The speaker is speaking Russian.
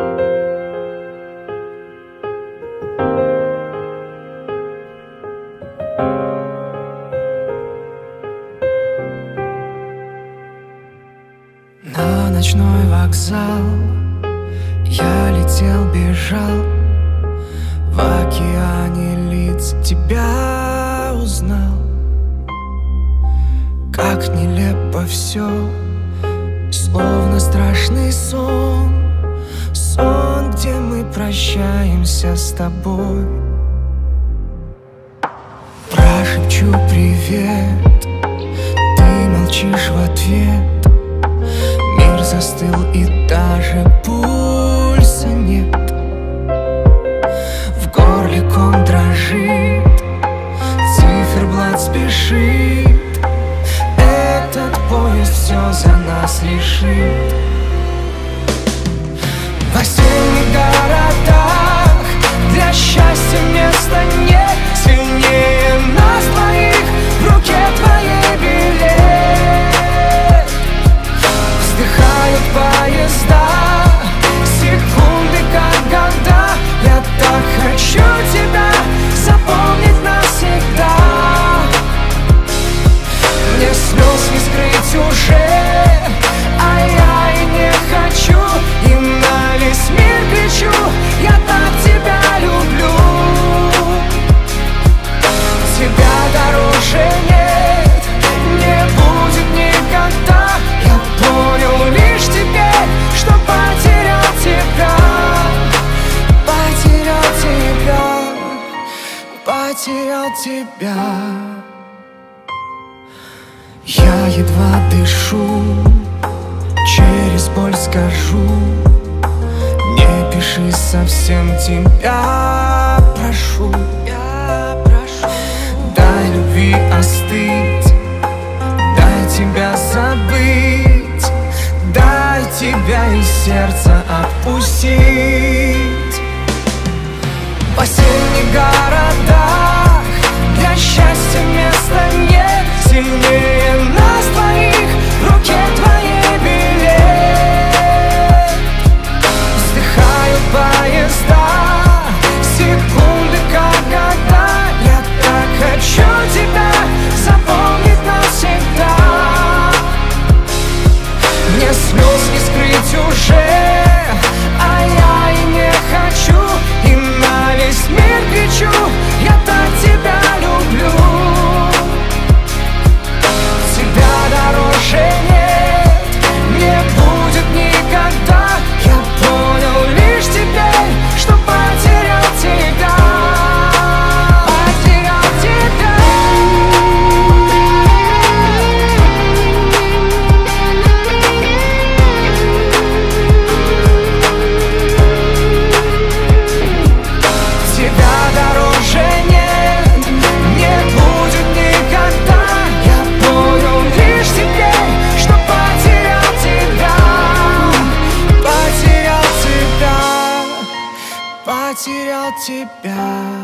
На ночной вокзал я летел, бежал, в океане лиц тебя узнал. Как нелепо все, словно страшный сон. Сон, где мы прощаемся с тобой. Прошепчу привет, ты молчишь в ответ. Мир застыл и даже пульса нет. В горле ком дрожит, циферблат спешит. Этот поезд все за нас решит. В осенних городах для счастья места нет. Сильнее нас двоих, в руке твоей билет. Вздыхают поезда, секунды как года. Я так хочу тебя запомнить навсегда. Мне слез не скрыть уже, а я и не хочу. И на весь мир кричу: я так тебя люблю. Тебя дороже нет, не будет никогда. Я понял лишь теперь, что потерял тебя. Потерял тебя, потерял тебя. Я едва дышу, через боль скажу: не пиши, совсем тебя прошу. Дай любви остыть, дай тебя забыть, дай тебя из сердца отпустить. В осенних городах для счастья места нет. Сильнее нас двоих, в руке твоей билет. Вздыхают поезда, секунды как года. Я так хочу тебя запомнить навсегда. Мне слез не скрыть уже, а я и не хочу. И на весь мир кричу: я так тебя люблю. Тебя дороже нет, не будет никогда. Я понял лишь теперь, что потерял тебя. Потерял тебя. Тебя дороже нет, не будет никогда. Я понял лишь теперь, что потерял тебя. Потерял тебя, потерял тебя.